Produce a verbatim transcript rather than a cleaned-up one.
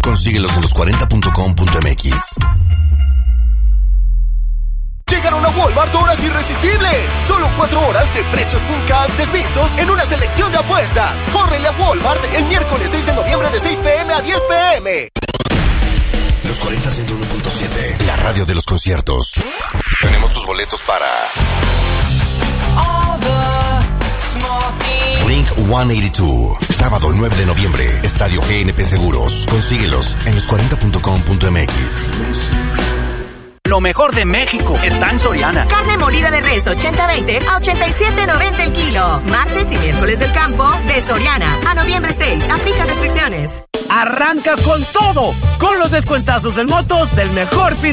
Consíguelos en los cuarenta punto com punto m x. Llegaron a Walmart horas irresistibles. Solo cuatro horas de precios nunca antes vistos en una selección de apuestas. Córrele a Walmart el miércoles seis de noviembre de seis p m a diez p m Los cuarenta ciento uno punto siete, la radio de los conciertos. Tenemos tus boletos para Blink ciento ochenta y dos, sábado nueve de noviembre, Estadio G N P Seguros. Consíguelos en los cuarenta punto com punto m x. Lo mejor de México está en Soriana. Carne molida de res ochenta veinte a ochenta y siete noventa el kilo. Martes y miércoles del campo de Soriana. A noviembre seis. Aplica restricciones. Arranca con todo, con los descuentazos del Motos del mejor fin